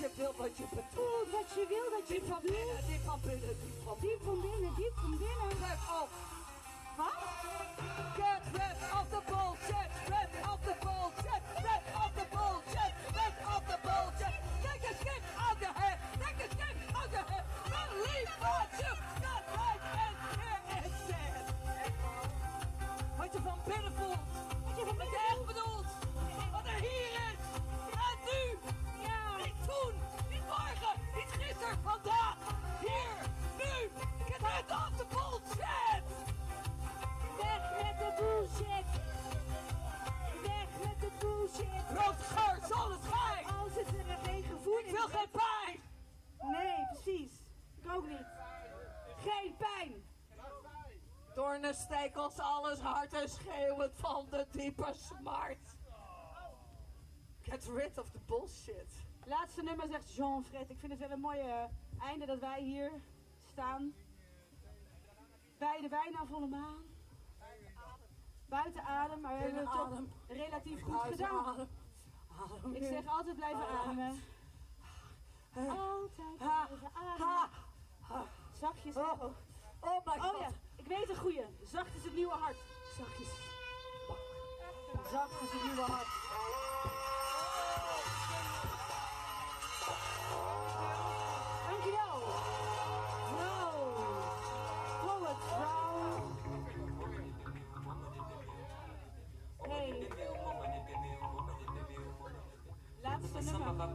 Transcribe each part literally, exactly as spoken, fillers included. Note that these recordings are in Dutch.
je wil, wat je bedoelt. Wat je wil, dat je Diep van binnen, diep van binnen, diep van Diep van binnen, diep van binnen. Get off. Wat? Get rid of the bullshit. Rid of the bullshit. Rid of the bullshit. Rid of the bullshit. Take the shit out your head. Take the shit out your head. Believe what you got right and here it says. Wat je van binnen voelt. Wat je van binnen echt bedoelt. Wat er hier is. En nu. Ja. Niet toen. Niet morgen. Niet gisteren. Vandaag. Hier. Nu. Get rid of the bullshit. Weg met de bullshit. Weg met de bullshit. Rood geur, zonneschijn. Als het er geen gevoel Ik wil geen pijn. Nee, precies. Ik ook niet. Geen pijn. Doornenstekels, alles hard en schreeuwend van de diepe smart. Get rid of the bullshit. Laatste nummer zegt Jean-Fred. Ik vind het wel een mooi uh, einde dat wij hier staan. Bij de bijna volle maan. Buiten adem, maar we hebben het toch adem. relatief goed Buiten gedaan. adem. Adem Ik in. zeg altijd blijven Adem. ademen. Altijd Ha, blijven ha, ademen. ha. Zachtjes. Oh, oh my god. Oh ja, ik weet een goeie. Zacht is het nieuwe hart. Zachtjes. Zacht is het nieuwe hart. Dankjewel. Vrouw. Poet, vrouw. Hey. Laatste nummer.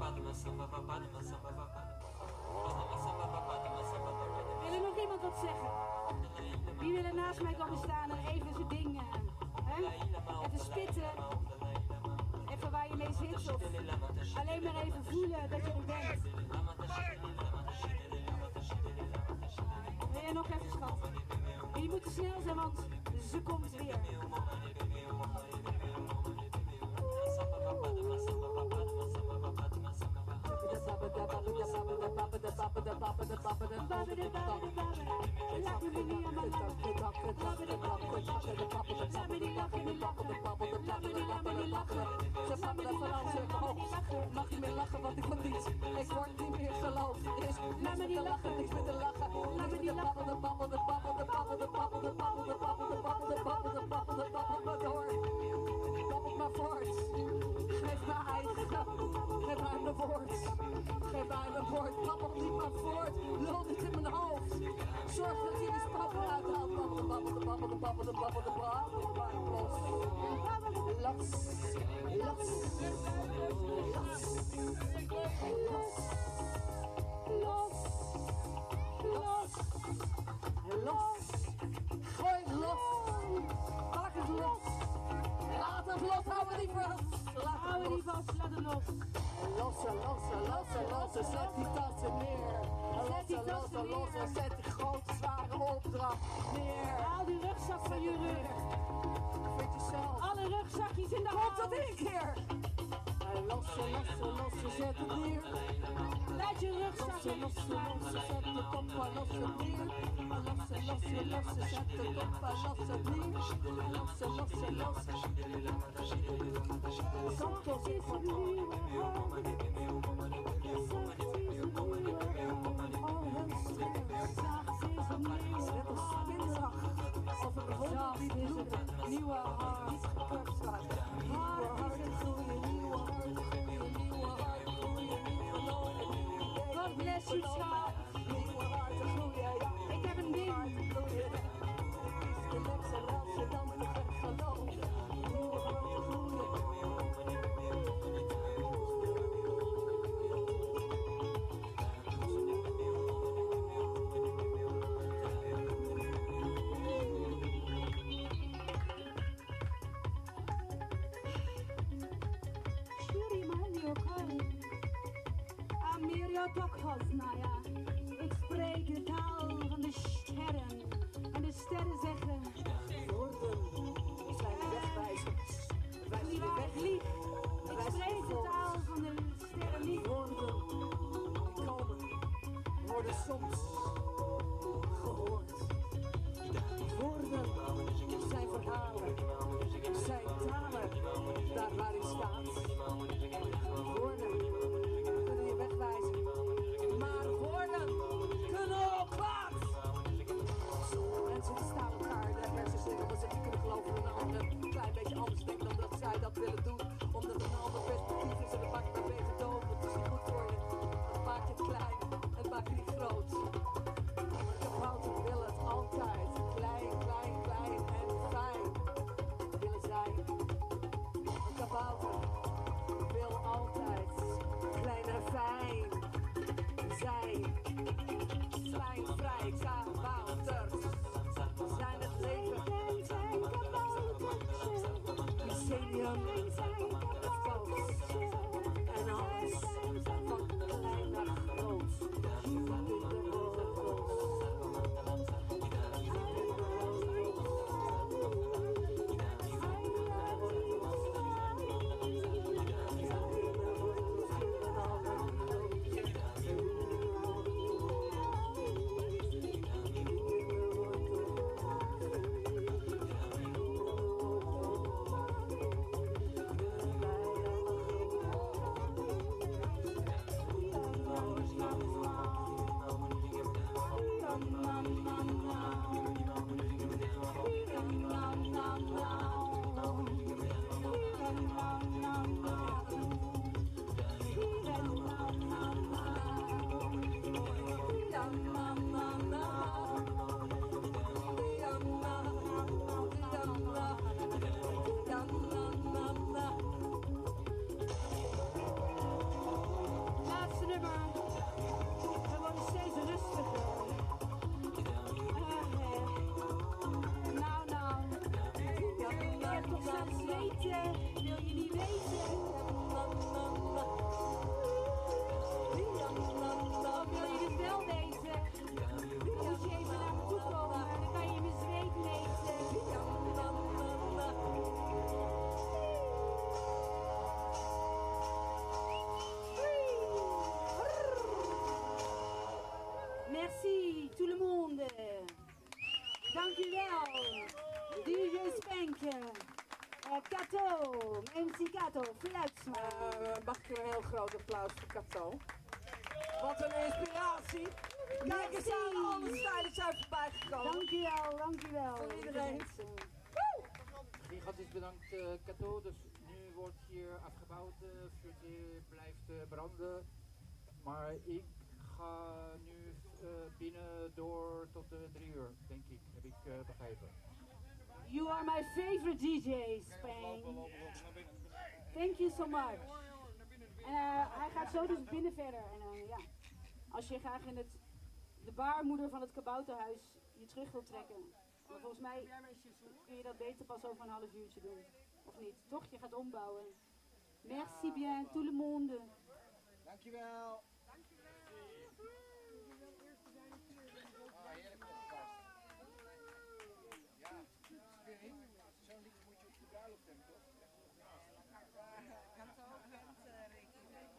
Wil er nog iemand wat zeggen? Wie wil er naast mij komen staan en even zijn ding, uh, hè? Even spitten. Even waar je mee zit of alleen maar even voelen dat je er bent. Wil jij nog even, schat? Je moet te snel zijn, want ze komt weer. Mag niet meer lachen, want ik word niet. Ik word niet meer geloofd. Is laat me niet lachen, niks meer te lachen. Laat me niet lachen. De babbel, de babbel, de babbel, de babbel, de babbel, de babbel, de babbel, de babbel, de babbel, de babbel, maar door. Babbel maar voort. Geef mij eigen. Geef mij mijn woord. Geef mij mijn woord. Babbel niet maar voort. Lul niet in mijn hoofd. Zorg dat je die spappen uithaalt. Babbel, de babbel, de babbel, de babbel, de babbel, de babbel. Maar los. Los. Los. Los. Los. Los. Los. Gooi het los. Maak het los. Laat het los. Hou me niet vast. Laat Hou je niet vast, laat het los. Lossen, lossen, lossen, lossen. Zet die tassen neer. Lossen, lossen, lossen. Zet die grote zware opdracht neer. Haal die rugzak van je rug. Vind je zelf. Alle rugzakjes in de Komt hand. dat één keer? Lossen, lossen, lossen, zet het neer. Laat je rugzak Lossen, even lossen, staan. lossen, zet het op, maar los het neer. Lossen, lossen, lossen, zet het op, maar los het neer. Lossen, lossen, lossen. Kom tot in van nieuwe hart. Al hun stress. Zacht is een nieuwe Net als spinzag. Of een hond die bloedt. nieuwe hart. Niet gekrupt staat. Nieuwe hart, groeien, nieuwe hart, groeien, nieuwe hart, groeien, nieuwe hart. God bless you, schat. Nieuwe harten groeien, ja. Ik heb een ding. Harten groeien. Is de les en als je dan te gek gelooft. Nieuwe harten groeien. Tokhoznaya. Ik spreek de taal van de sterren. En de sterren zeggen... Woorden zijn de wegwijzers. Wijs Niet je waar, weg. ik lieg. Ik spreek de taal van de sterren niet. Woorden die komen worden soms gehoord. Woorden zijn verhalen, zijn talen, daar waar ik sta. Woorden kunnen je wegwijzen. Jan, het Koos en Hans van klein naar groot. In de laatste nummer. We worden steeds rustiger. Ah, eh. Nou, nou. Ik heb toch zo'n zweten. Wil je niet weten? Of wil je het wel weten? Moet je even naar me toe komen. Dan kan je mijn zweet meten. Merci, tout le monde. Dankjewel. D J Spank. Uh, Kato. M C Kato. Fluitsma. Uh, mag ik een heel groot applaus voor Kato. Wat een inspiratie. Kijk eens aan, alle stijlen zijn voorbij gekomen. Dankjewel, dankjewel. Voor iedereen. Gigantisch bedankt uh, Kato. Dus nu wordt hier afgebouwd. Het uh, vuurtje blijft uh, branden. Maar ik ga nu uh, binnen door tot uh, drie uur, denk ik. Heb ik uh, begrepen. You are my favorite D J, Spain. Thank you so much. En uh, hij gaat zo dus binnen verder. En uh, ja, als je graag in het, de baarmoeder van het kabouterhuis je terug wilt trekken. Maar volgens mij kun je dat beter pas over een half uurtje doen. Of niet? Toch? Je gaat ombouwen. Merci bien, tout le monde. Dankjewel. Ah, heerlijk opgepast. Ja, zo'n liedje moet je op de bruiloft hebben, toch? Kan zo, kan rekening mee.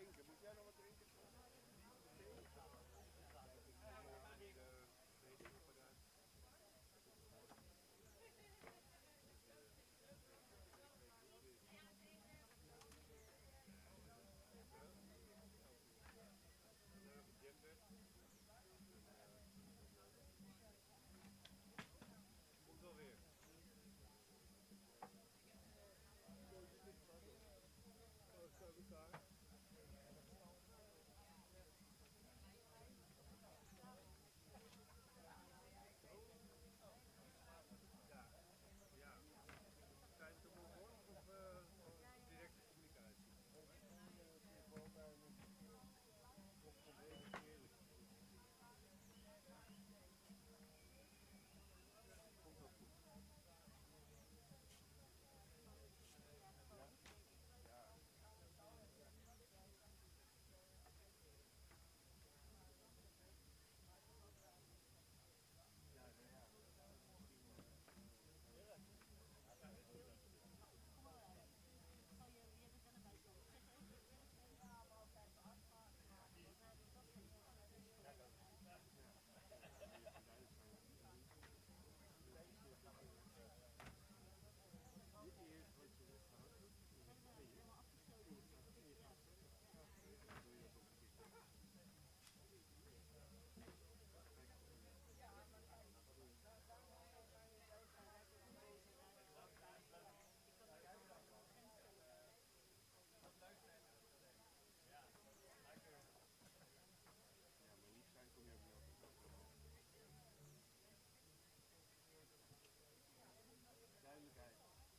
drinken. Moet jij nog wat drinken? Komt wel weer. Oh, staat elkaar. Ja, ja. Zijn het allemaal voor of uh, directe communicatie? Telefoon naar een of proberen. Komt wel goed. Ja. Ja. Ja, ja, ja. Eerst wat je wilt gaan. Ja, maar lief zijn kom je ook niet altijd op. Duidelijkheid.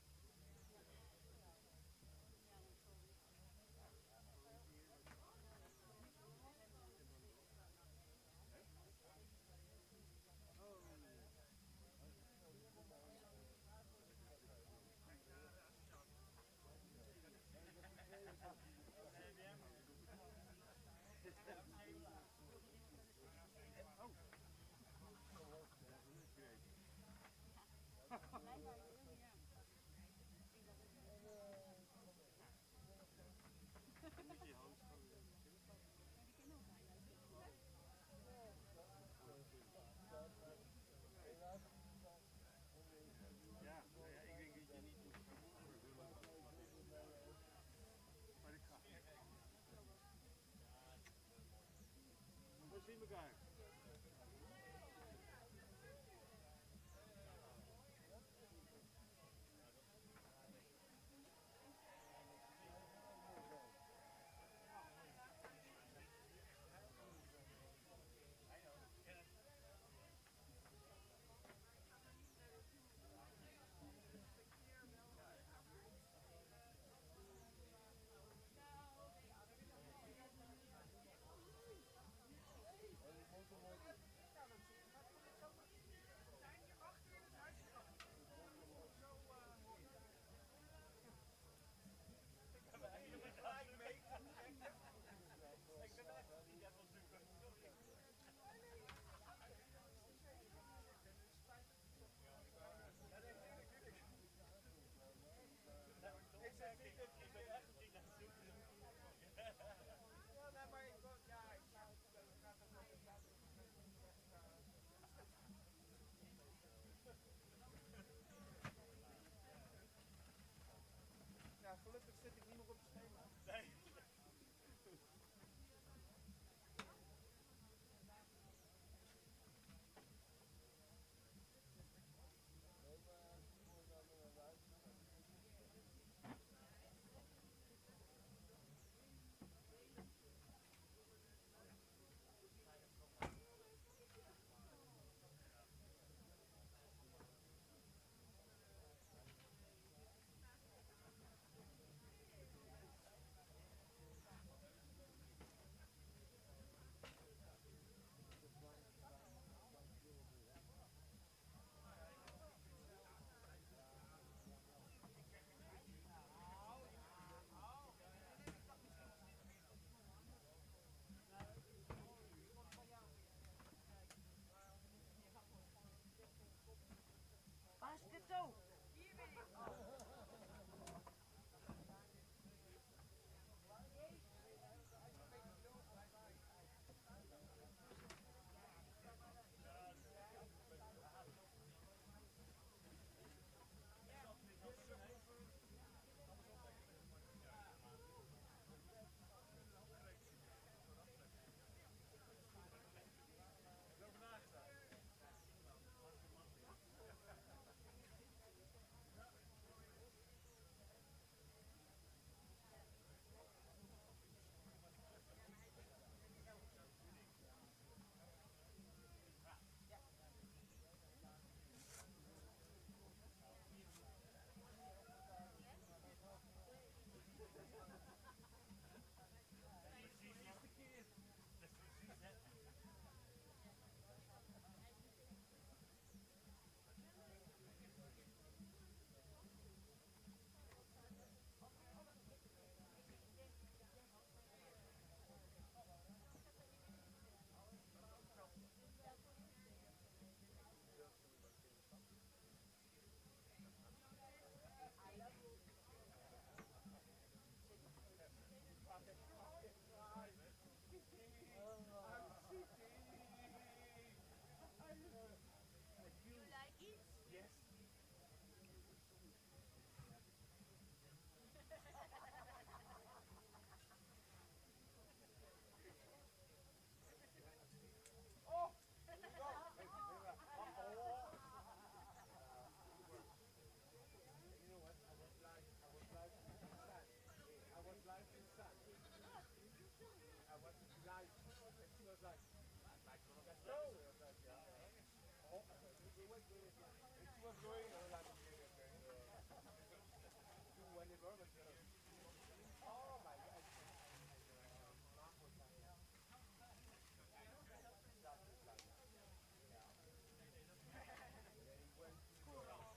Ja, nou ja, ik denk dat je niet moet gaan overvullen wat is. Maar ik ga. We zien elkaar. he was doing it. And she was going uh, like uh, do whatever, but uh, oh my god. Mark was like, yeah. Started like, yeah. Then he went to the,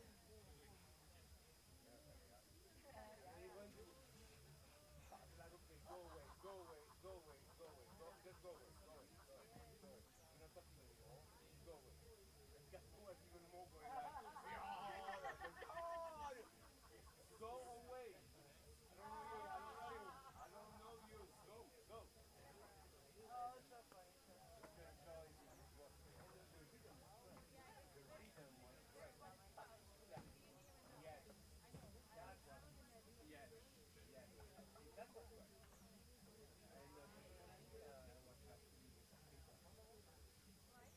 then he went to, like, okay, go away, go away, go away, go away, go, just go away, go away, go away, go away. You're not talking anymore, go away. And Gaston was even more going like, yeah, like, God, go away. I don't know you, I don't know you, I don't know you, go, go. Oh, so funny. So The choice was, and the, the rhythm was great. The rhythm was great. Yeah. Yes. That was, yes, yes. That was great. And uh, uh, was actually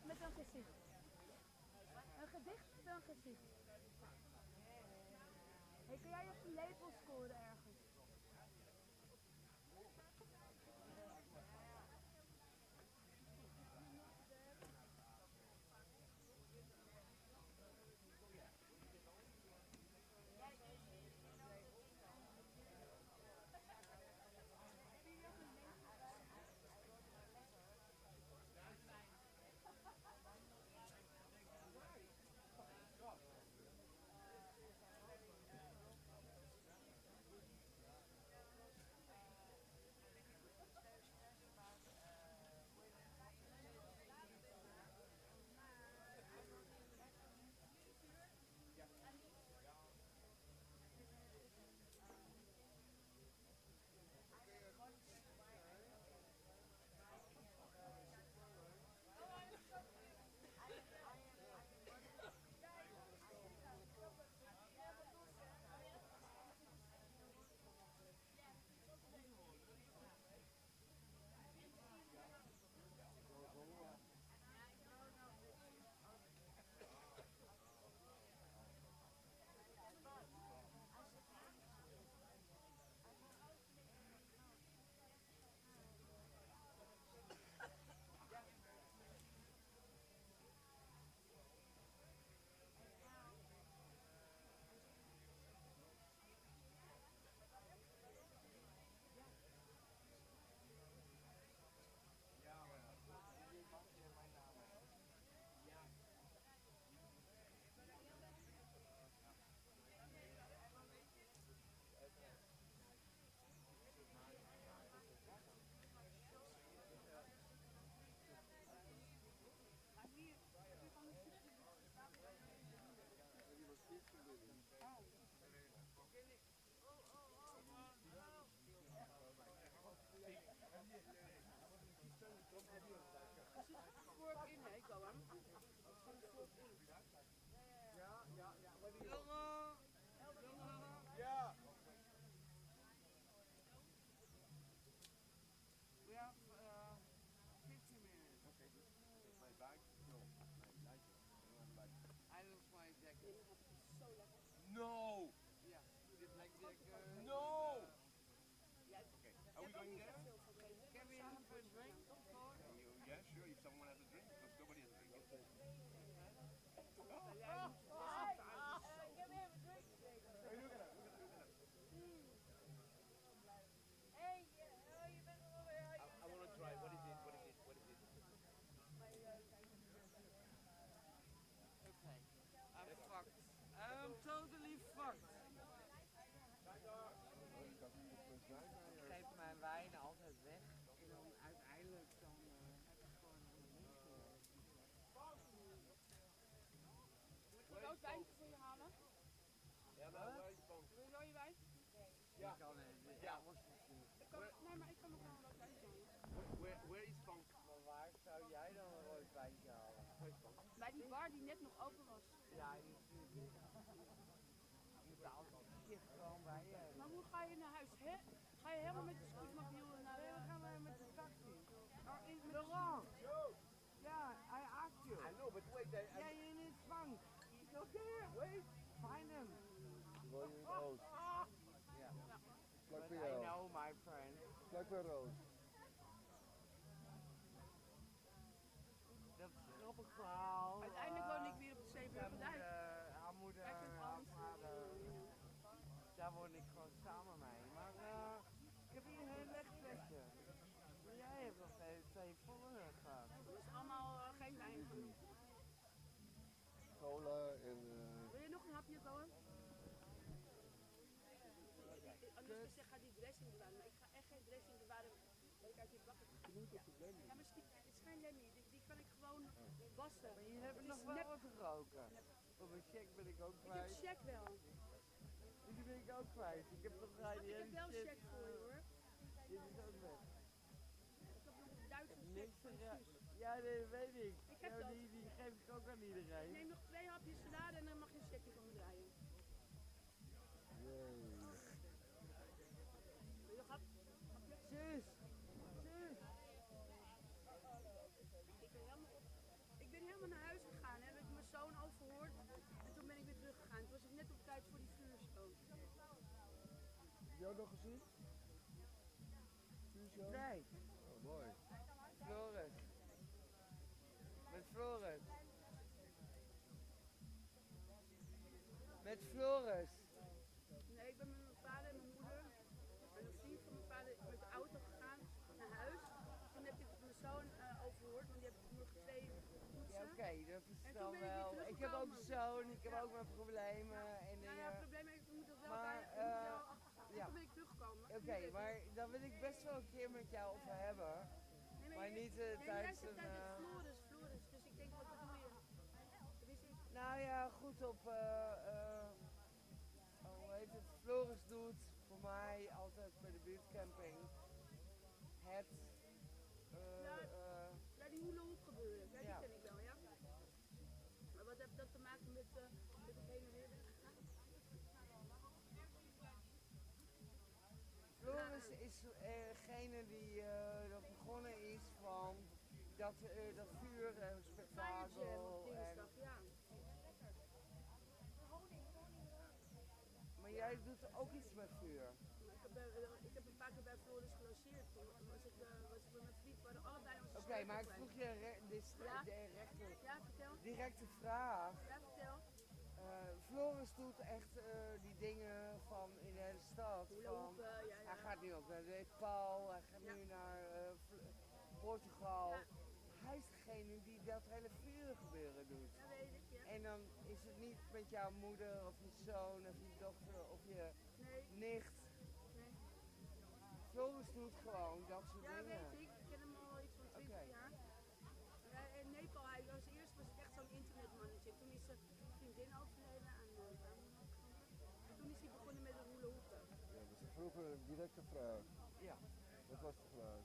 met een gezicht. Een gedicht met een gezicht. Hey, kun jij even een lepel scoren ergens? Yeah. We have uh, fifty minutes. Okay, good. Is my bag? No, my lighter. I don't have lighter. I lost my jacket. No! Yeah, just like like. Uh, No! Yeah. Okay, are we going there? Can we have a drink? Or? Can you, yeah, sure, if someone has a drink, because nobody has a drink. Jij moet Hey, look at that, look at that, look at that. Hey, oh, je bent er alweer uit. I, I want to try, what is it, what is it, what is it? Okay, I'm fucked. I'm totally fucked. Ik geef mijn wijn altijd weg en dan uiteindelijk dan uh, heb ik gewoon een mensen. Moet ik een rood wijntje voor je halen? Yeah, maar where is Bonk? Wil je rode wijn? Ja. Ik kan het, ja, was het niet. Ik kan, nee, maar ik kan nog wel een rood wijntje halen. Where, where is Bonk? Maar waar zou jij dan een rood wijntje halen? Where is Bonk? Bij die bar die net nog open was. Ja, die is natuurlijk. Je moet altijd shit gewoon bij je hebben. Maar hoe ga je naar huis? He? Ga je helemaal met de scootmobiel naar Nee, de... dan gaan we met de taxi. Oh, in, met Laurent! Yeah, I asked you. I know, but wait, I, I, Yeah, you need funk. He's not here. Wait, find him. Wil je een roos? Yeah. Vlak But bij I jou. know, my friend. Vlak bij roos. Dat is een grappig verhaal. Uiteindelijk woon ik weer op de Zijn Zeeburgerdijk. moeder, haar moeder, Kijk, het haar alles. vader. Daar woon ik gewoon samen mee. Maar uh, ik heb hier een heel lekker plekje. Maar jij hebt nog twee, twee volle gehad. Dat is allemaal uh, geen wijn. Cola en uh, Wil je nog een hapje, Koen? Anders is zeg, ga die dressing bewaren. Maar ik ga echt geen dressing bewaren. Dat ik uit die bakken. Ja, maar Stief, het is geen lemmy. Die, die kan ik gewoon wassen. Maar je hebt Het nog is wel nep- wat geroken. Op een check ben ik ook Ik heb kwijt. check wel. Die ben ik ook kwijt. Ik heb nog Snap, die ik heb hele wel shit. check voor je hoor. Dit is ook weg. Ik heb nog een Duitse check Niks voor te je ra- zus. Ja, nee, weet ik. Ik heb Ja, dat. die, die geef ik ook aan iedereen. Neem nog twee hapjes salade en dan mag je een checkje van me draaien. jee. Wil je hap? Hapje? Zus! Zus! Ik ben helemaal op. Ik ben nog gezien? Suzanne? Nee, Oh, mooi. Floris. Met Floris. Met Floris. Nee, ik ben met mijn vader en mijn moeder en een vriend van mijn vader met de auto gegaan naar huis. Toen heb ik mijn zoon uh, overhoord, want die heeft nog twee poetsen. Ja, oké, dat is En toen dan ben ik weer wel. Ik heb ook een teruggekomen. zoon, ik heb Ja. ook mijn problemen en Nou dingen. ja, het probleem is, ik moet dat wel Maar, bij. Ik moet eh, wel, ja. toen ben ik teruggekomen. Oké, okay, maar daar wil ik best wel een keer met jou over hebben. Nee, Maar jij- niet uh, nee, jij tijdens zegt een... tijdens Uh... Floris, Floris, dus ik denk, wat bedoel je? Tenminste, ik- Nou ja, goed op... Uh, uh, oh, hoe heet het? Floris doet voor mij altijd bij de buurtcamping het... Uh, Ja, uh, ja, die hula hoop gebeuren, ja, die ja. ken ik wel, ja. Maar wat heeft dat te maken met, uh, met het heen en weer weggaan? Floris is degene die uh, dat begonnen is van dat, uh, dat vuur en spektakel Firejam, en... dinsdag, ja. Maar jij doet ook iets met vuur. Maar Ik heb, uh, ik heb een paar keer bij Floris gelogeerd. Toen was ik, uh, was ik met mijn vriend, we hadden allebei onze Oké, okay, maar ik sleutel vroeg je re de, Ja. de rechte, kwijt. Ja, vertel. directe vraag. Ja, vertel. Uh, Floris doet echt uh, die dingen van in de hele stad. Hula Van, hoop, uh, ja, ja. hij gaat nu ook naar de Paul, hij gaat Ja. nu naar uh, Portugal. Ja. Hij is degene die dat hele vuur gebeuren doet. Ja, weet ik, ja. En dan is het niet met jouw moeder of je zoon of je dochter of je Nee, nicht. nee. Floris doet gewoon dat soort Ja, dingen. weet ik. Ik ken hem al iets van twintig Oké. jaar. Ja, in Nepal, hij was eerst was ik echt zo'n internetmannetje. Toen is zijn vriendin overleden aan uh, En toen is hij begonnen met de hula hoepen. Ja, dat is vroeger een directe vraag. Ja. Dat was de vraag.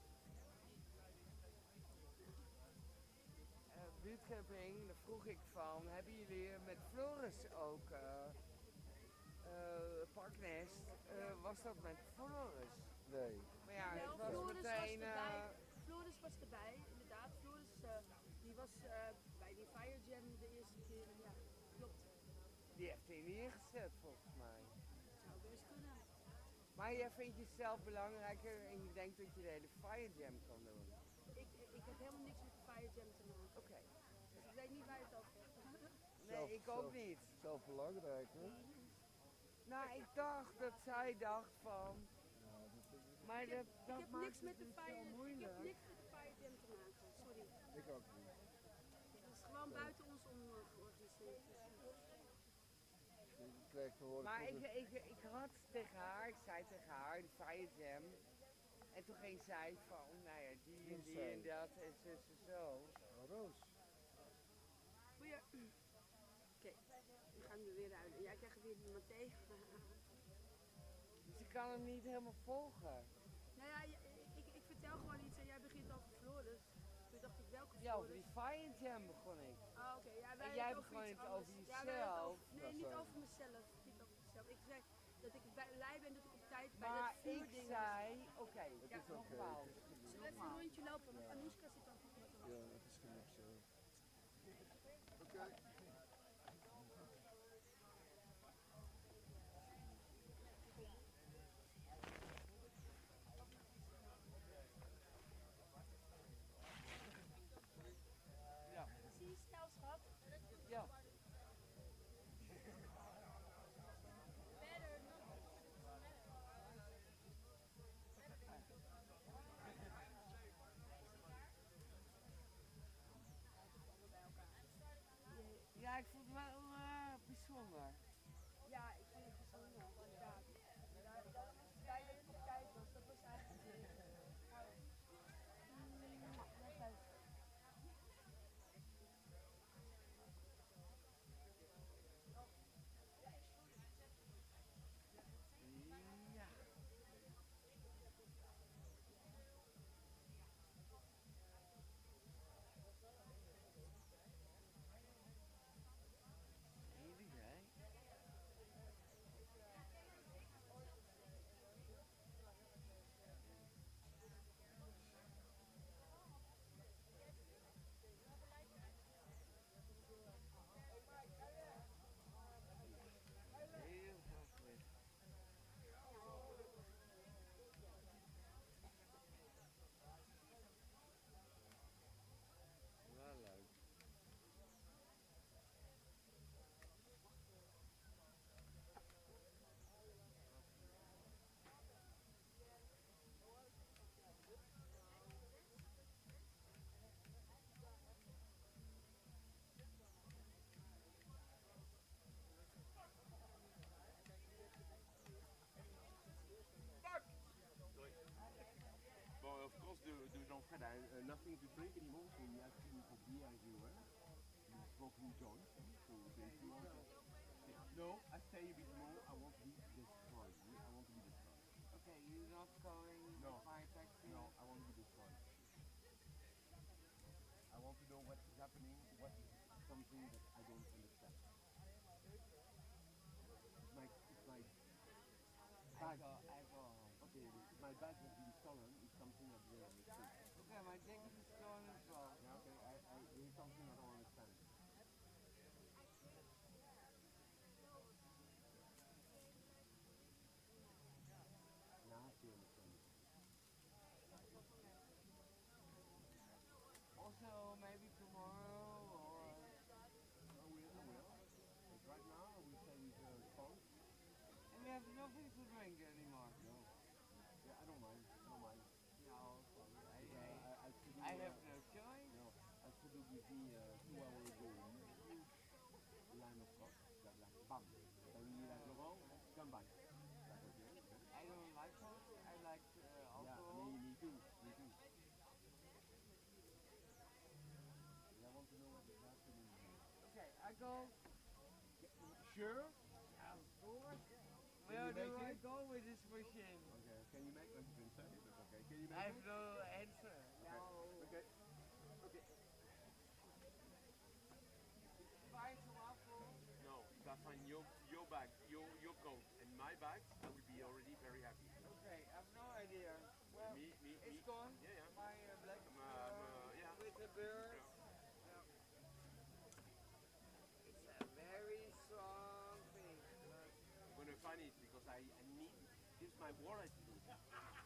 Uh, buurtcamping, daar vroeg ik van, hebben jullie met Floris ook uh, uh, Parknest, uh, was dat met Floris? Nee. Maar ja, Wel, het was Floris meteen... was Uh, erbij. Floris was erbij, inderdaad. Floris uh, die was uh, bij die Fire Jam de eerste keer. Ja, klopt. die heeft hij neergezet volgens mij. Zou best kunnen. Maar jij vindt jezelf belangrijker en je denkt dat je de hele Fire Jam kan doen. Ik, ik heb helemaal niks met de Fire Jam te maken. Oké. Okay. Dus ik weet niet waar je het over hebt. Nee, Zelf, ik ook zelf, niet. Zelf belangrijk, hè? Nou, ik dacht dat zij dacht van... Ja, dat, Maar Ik heb, dat, dat ik heb maakt niks met het de dus Fire zo Ik moeilijk. heb niks met de Fire Jam te maken. Sorry. ik ook niet. Het is gewoon buiten ons om uh, georganiseerd. Je krijgt te horen Maar van ik, de- ik, ik had tegen haar, ik zei tegen haar, de Fire Jam. En toen ging zij van, nou ja, die en Wie die zei? en dat en zo en zo. Oh, Roos. Goeie. Oké, we gaan nu weer uit. Jij krijgt weer iemand tegen. Dus ik kan hem niet helemaal volgen. Nou ja, je- ik, ik vertel gewoon iets en jij begint over Floris. Toen dacht ik, welke Ja, over Floris? die Fire Jam begon ik. Ah, oké. Ja, wij En jij hebben begon iets het anders. over Ja, wij hebben het jezelf. over- nee, Dat niet zijn- over mezelf. Niet over mezelf. Ik zei dat ik bij- blij ben dat ik op tijd bij Maar dat vuurding ik was. zei, oké, okay, Het Ja. is oké. nogmaals. Het is genoeg. Zullen we even een rondje lopen? Want Anoushka zit aan het wachten. Ja, het is genoeg zo. Oké. Ja. Zie je snel, schat? Ja. Zoals de, de Jean-Fred, uh, uh, nothing to drink anymore, so he asked me for beer everywhere. He smoking joints, so if you want to... No, I stay a bit more, I want to be destroyed. I want to be destroyed. Okay, you're not going No. by taxi? No, I want to be destroyed. I want to know what is happening, what is something that I don't understand. It's my, it's my I bag. go, I go. Okay, my bag has been stolen, it's something I didn't understand. Okay, my jacket is stolen as well. Yeah, okay, I, I, there is something I don't understand. Now I have to understand it. Also, maybe tomorrow or... I will, I will. But right now I will stay with uh, Spons. And you have nothing to drink anymore? No. Yeah, I don't mind, I don't mind. No, sorry. I, Uh, I, I, I, could do, I uh, have no choice. No, I could do with me uh, two hours ago a huge line of coke. Like, like bam. Then we like Laurent, come back. Like, okay, okay. I don't like coke. I like uh, Yeah, alcohol. me, me too, me too. Yeah, I want to know what is happening here. Okay, I go. Sure? Yeah, of course. Can Where you do make I it? go with this machine? Okay, can you make it? You can say it, but okay. Can you make I it? have no answer. No. Okay. Okay. Find some alcohol. No, if I find your, your bag, your, your coat, and my bags, I will be already very happy. Okay, I have no idea. Well, Me, me, it's me. gone. Yeah, yeah. My uh, black I'm, uh, I'm, uh, yeah. with the bird. Yeah. Yeah. It's a very strong thing. But I'm gonna find it because I, I need. Here's my wallet.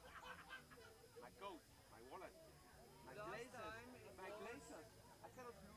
My coat, my wallet, my Last glasses, time it my was- glasses. I cannot